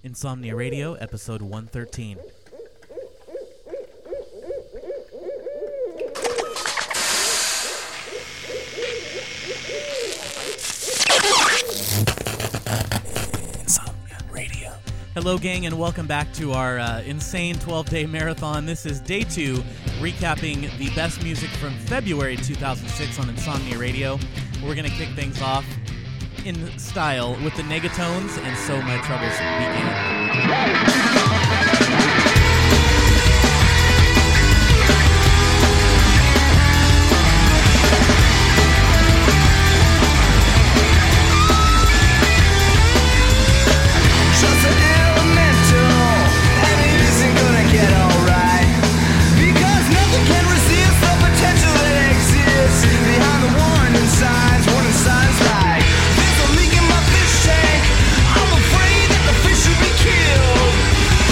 Insomnia Radio, episode 113. Insomnia Radio. Hello, gang, and welcome back to our insane 12-day marathon. This is day 2, recapping the best music from February 2006 on Insomnia Radio. We're going to kick things off in style with the Negatones and So My Troubles Began. There's a leak in my fish tank. I'm afraid that the fish should be killed.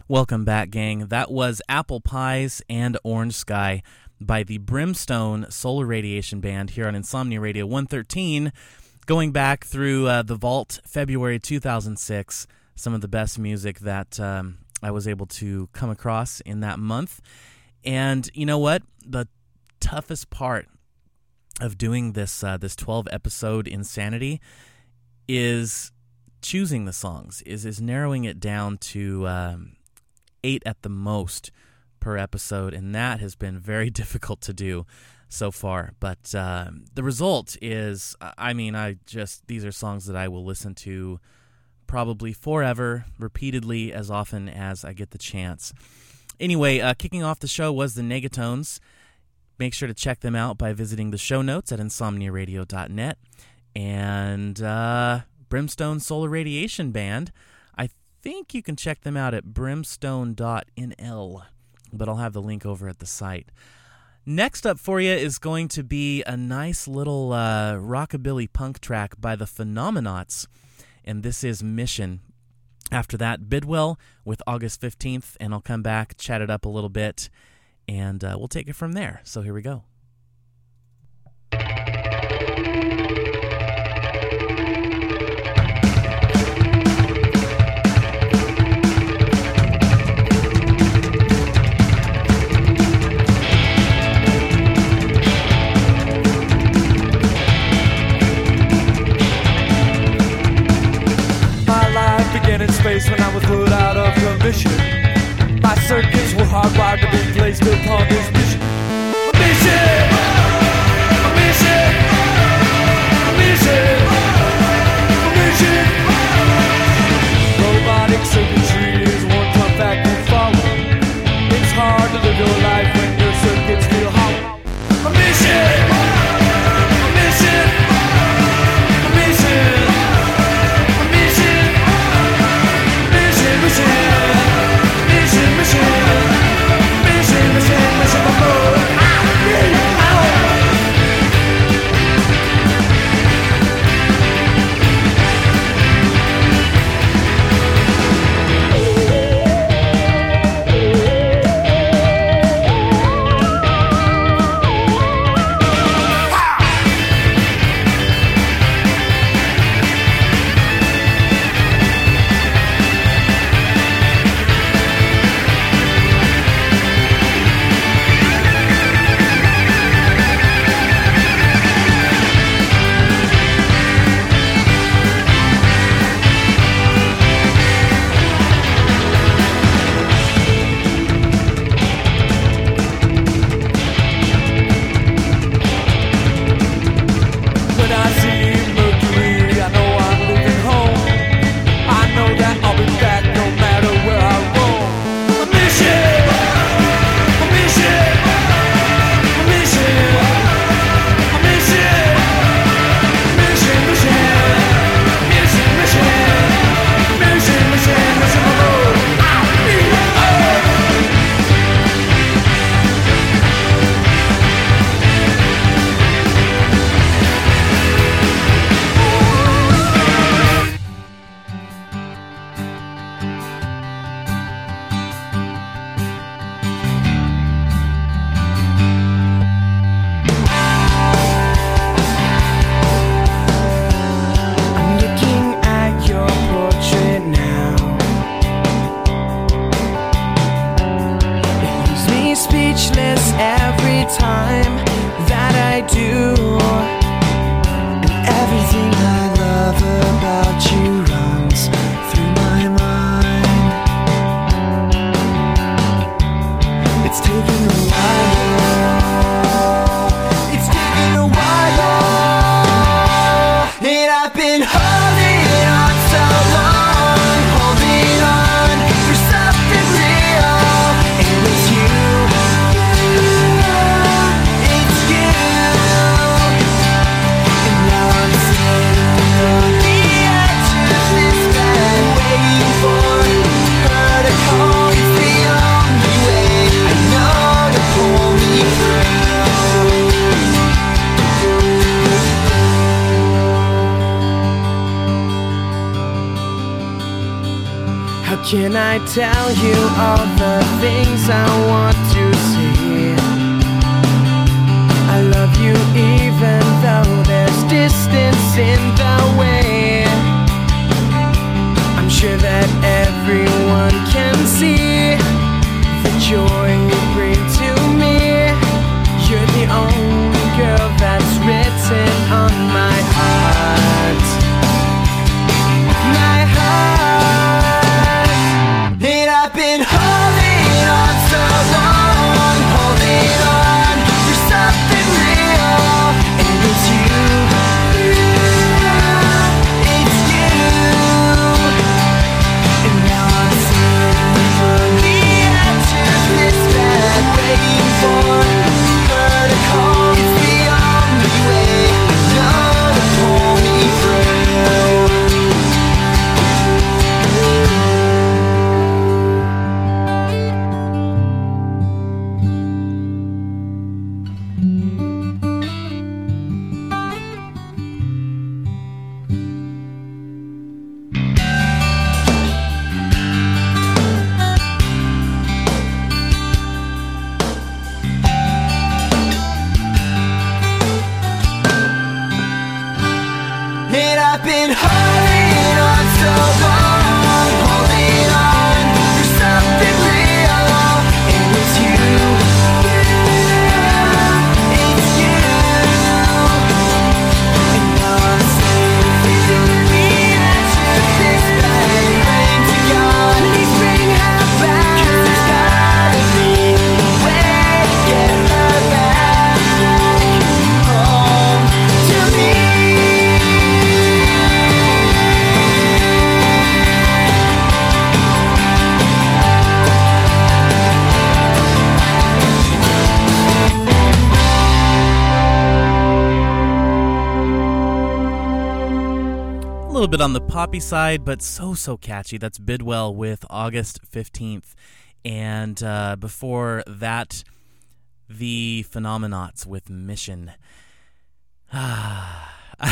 Welcome back, gang. That was Apple Pies and Orange Sky by the Brimstone Solar Radiation Band here on Insomnia Radio 113. Going back through the vault, February 2006, some of the best music that I was able to come across in that month. And you know what? The toughest part of doing this 12-episode Insanity is choosing the songs, is narrowing it down to 8 at the most per episode, and that has been very difficult to do so far. But the result is, these are songs that I will listen to probably forever, repeatedly, as often as I get the chance. Anyway, kicking off the show was the Negatones. Make sure to check them out by visiting the show notes at insomniaradio.net. And Brimstone Solar Radiation Band, I think you can check them out at brimstone.nl, but I'll have the link over at the site. Next up for you is going to be a nice little rockabilly punk track by the Phenomenauts, and this is Mission. After that, Bidwell with August 15th, and I'll come back, chat it up a little bit, and we'll take it from there. So here we go. In space when I was put out of commission, my circuits were hardwired to be placed upon this mission. A mission, a mission, a mission, a mission. Robotic circuitry is one tough act to follow. It's hard to live your life when your circuits feel hollow. A mission, a mission, a mission. Mission, mission, mission, mission, mission, mission, mission. Can I tell you all the things I want to say? I love you even though there's distance in the way. I'm sure that everyone can see the joy you bring to me. You're the only girl that's written on my heart. My heart. And I've been holding on so long, holding on for something real. And it's you, it's you. And now I'm seeing for the answer to this bad, waiting for her to call. It's the only way I know to pull me through. And I've been holding on so long, holding on for something real. And it's you, it's you. And now I'm saving the answer to this bad, praying to God, please bring her back. 'Cause there's gotta be a way to get her back home to me. A little bit on the poppy side, but so catchy. That's Bidwell with August 15th. And before that, the Phenomenauts with Mission. The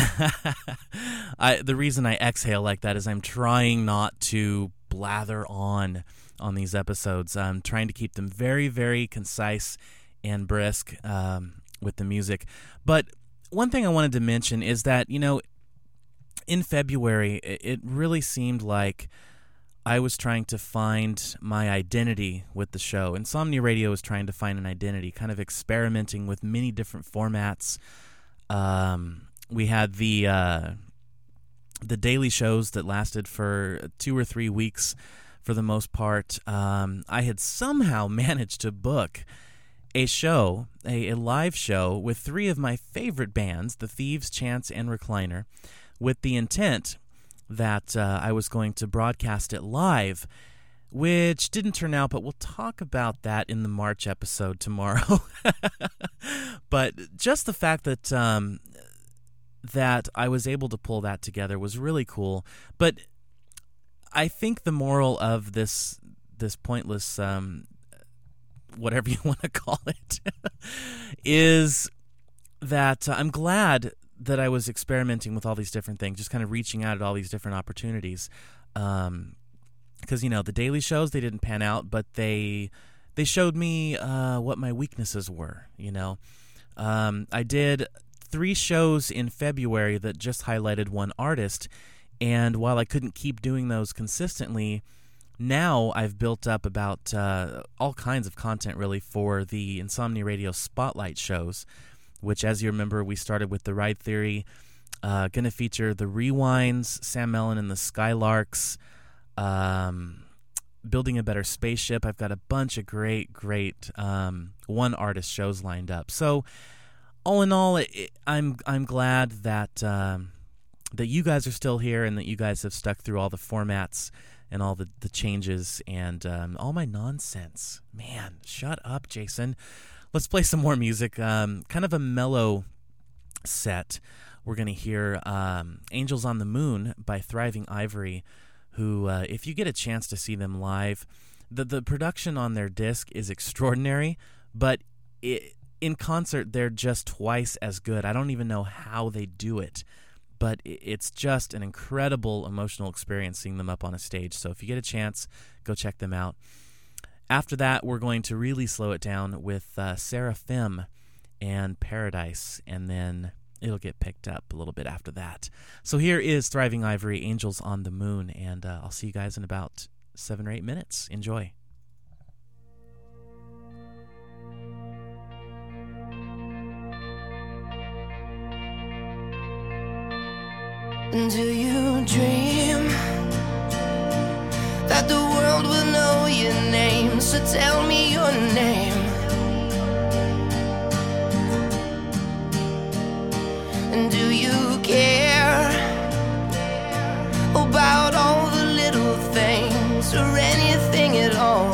reason I exhale like that is I'm trying not to blather on these episodes. I'm trying to keep them very, very concise and brisk with the music. But one thing I wanted to mention is that, in February, it really seemed like I was trying to find my identity with the show. Insomnia Radio was trying to find an identity, kind of experimenting with many different formats. We had the daily shows that lasted for 2 or 3 weeks for the most part. I had somehow managed to book a show, a live show, with 3 of my favorite bands, The Thieves, Chance, and Recliner, with the intent that I was going to broadcast it live, which didn't turn out, but we'll talk about that in the March episode tomorrow. But just the fact that that I was able to pull that together was really cool. But I think the moral of this pointless, whatever you want to call it, is that I'm glad that I was experimenting with all these different things, just kind of reaching out at all these different opportunities. Because, the daily shows, they didn't pan out, but they showed me what my weaknesses were, I did 3 shows in February that just highlighted one artist, and while I couldn't keep doing those consistently, now I've built up about all kinds of content, really, for the Insomnia Radio Spotlight shows, which, as you remember, we started with The Ride Theory, going to feature The Rewinds, Sam Mellon and the Skylarks, Building a Better Spaceship. I've got a bunch of great one-artist shows lined up. So, all in all, I'm glad that that you guys are still here and that you guys have stuck through all the formats and all the changes and all my nonsense. Man, shut up, Jason. Let's play some more music. Kind of a mellow set. We're going to hear Angels on the Moon by Thriving Ivory, who, if you get a chance to see them live, the production on their disc is extraordinary, but in concert, they're just twice as good. I don't even know how they do it, but it's just an incredible emotional experience seeing them up on a stage. So if you get a chance, go check them out. After that, we're going to really slow it down with Seraphim and Paradise, and then it'll get picked up a little bit after that. So here is Thriving Ivory, Angels on the Moon, and I'll see you guys in about 7 or 8 minutes. Enjoy. Do you dream that the world will know your name? So tell me your name. And do you care about all the little things or anything at all?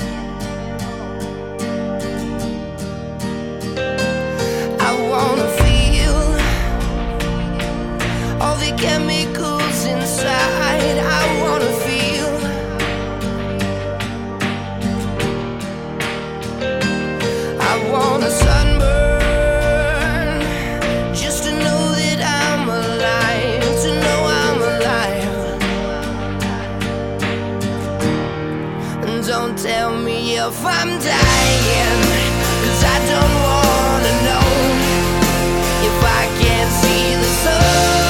I wanna feel all the chemicals inside. I wanna feel I wanna sunburn just to know that I'm alive, to know I'm alive. And don't tell me if I'm dying, 'cause I don't wanna know if I can't see the sun.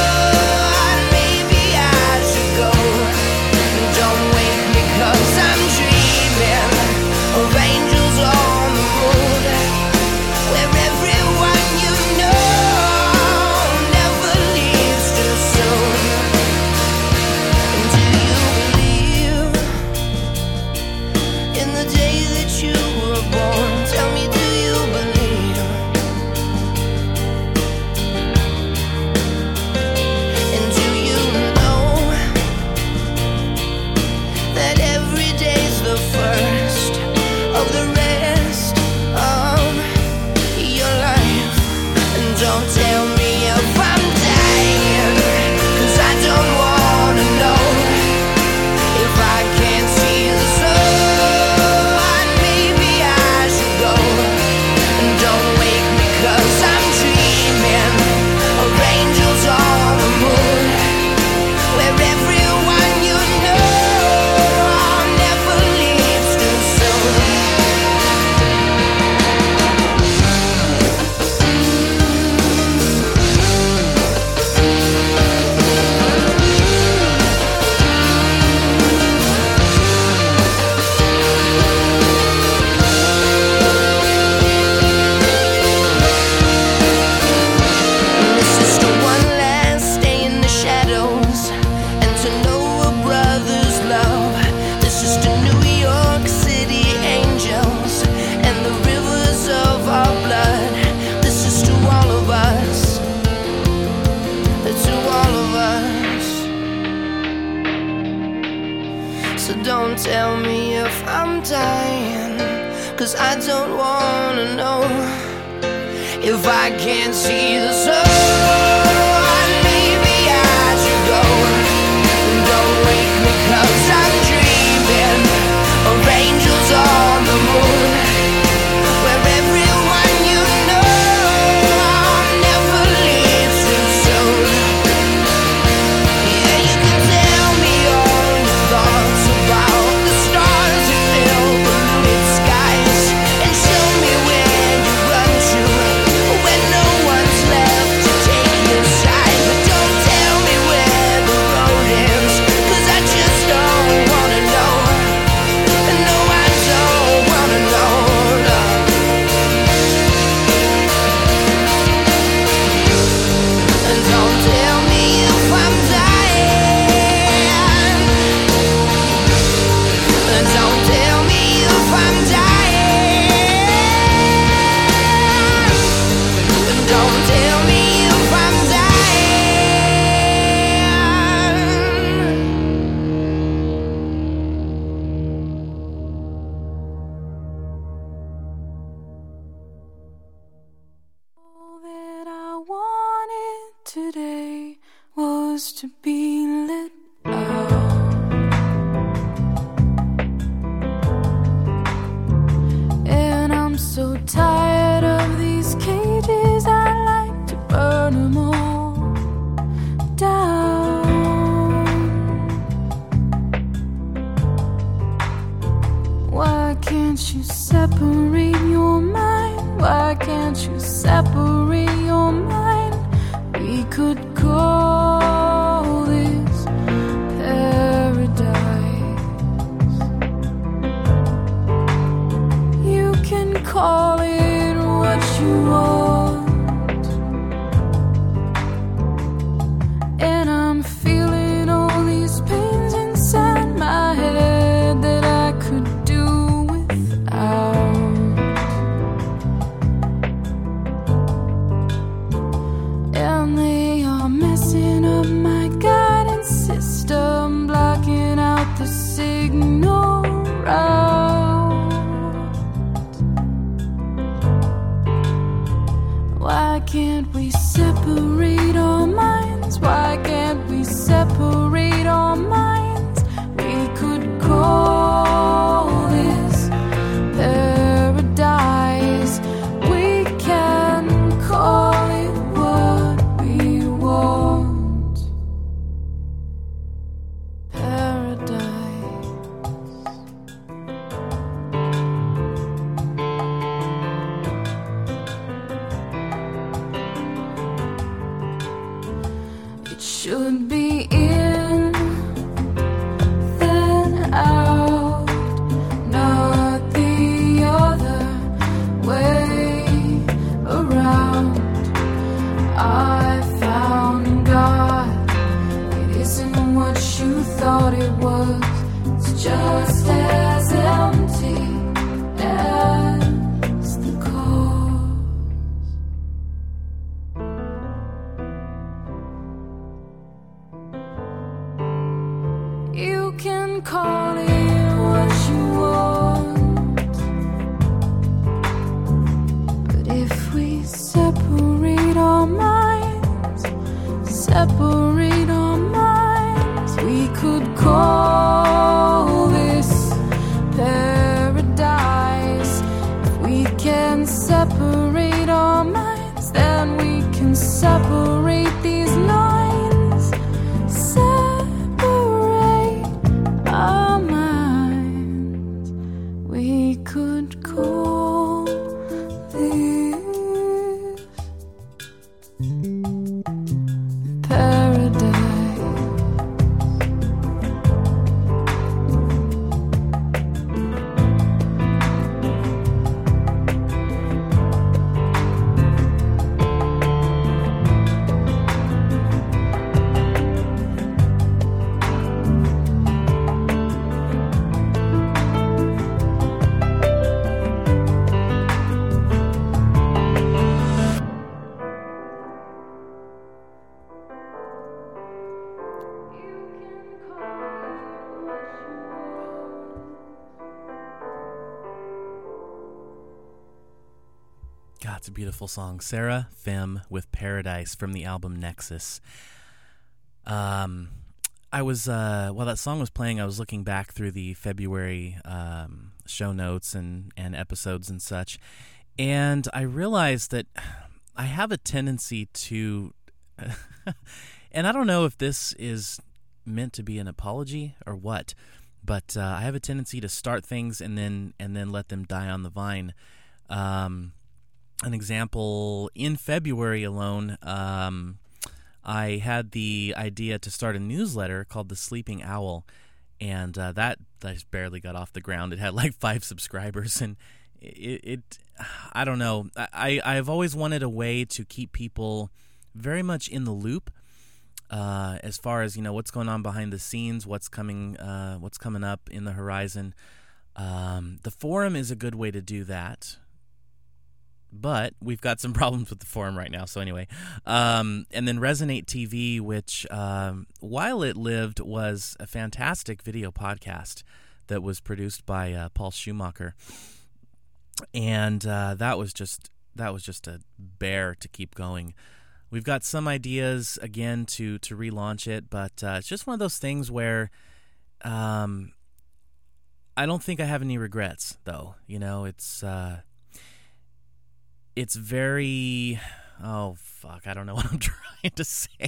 Tell me if I'm dying, 'cause I don't wanna know if I can't see the sun. Maybe I should go. Don't wake me 'cause I'm dreaming of angels on the moon, where everyone you know never leaves too soon. Yeah, you can tell me all your thoughts about to be lit up. And I'm so tired of these cages, I like to burn them all separate your mind, we could call this paradise. You can call it what you want, and I'm feeling all these pains inside my head that I could do without. And they are messing up my guidance system, blocking out the signal route. Why can't we separate our minds? Why can't we separate our minds? We could call this paradise. We can call it what we want. Paradise. It should be in, then out, not the other way around. I found God. It isn't what you thought it was. It's just as empty as the cause. You can call it what you want, but if we separate our minds, separate our minds, we could call this paradise. If we can separate our minds, then we can separate these lines. Separate our minds. We could call this paradise. God, it's a beautiful song. Sarah Femme with Paradise from the album Nexus. I was while that song was playing, I was looking back through the February show notes and episodes and such, and I realized that I have a tendency to, and I don't know if this is meant to be an apology or what, but I have a tendency to start things and then let them die on the vine. An example, in February alone, I had the idea to start a newsletter called The Sleeping Owl, and that just barely got off the ground. It had like 5 subscribers, and it I don't know. I've always wanted a way to keep people very much in the loop, as far as, you know, what's going on behind the scenes, what's coming up in the horizon. The forum is a good way to do that. But we've got some problems with the forum right now. So anyway, and then Resonate TV, which while it lived was a fantastic video podcast that was produced by Paul Schumacher, and that was just a bear to keep going. We've got some ideas again to relaunch it, but it's just one of those things where I don't think I have any regrets, though. You know, it's very, oh, fuck, I don't know what I'm trying to say.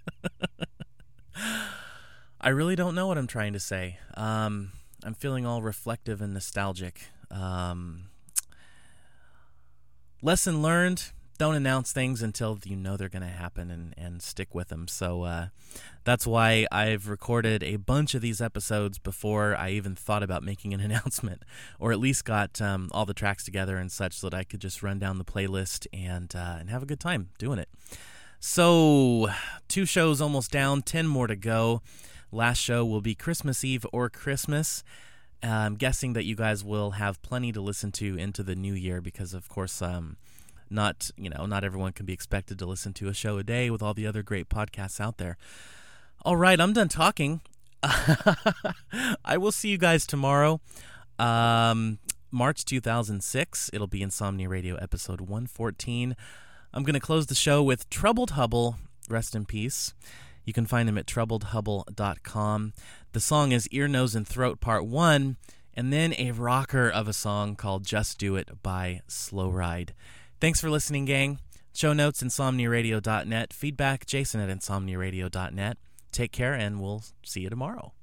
I really don't know what I'm trying to say. I'm feeling all reflective and nostalgic. Lesson learned, don't announce things until you know they're going to happen and stick with them. So that's why I've recorded a bunch of these episodes before I even thought about making an announcement, or at least got all the tracks together and such so that I could just run down the playlist and have a good time doing it. So 2 shows almost down, 10 more to go. Last show will be Christmas Eve or Christmas. I'm guessing that you guys will have plenty to listen to into the new year because, of course, not everyone can be expected to listen to a show a day with all the other great podcasts out there. All right, I'm done talking. I will see you guys tomorrow, March 2006. It'll be Insomnia Radio episode 114. I'm going to close the show with Troubled Hubble, rest in peace. You can find him at troubledhubble.com. The song is Ear, Nose, and Throat Part 1, and then a rocker of a song called Just Do It by Slow Ride. Thanks for listening, gang. Show notes, insomniaradio.net. Feedback, jason@insomniaradio.net. Take care, and we'll see you tomorrow.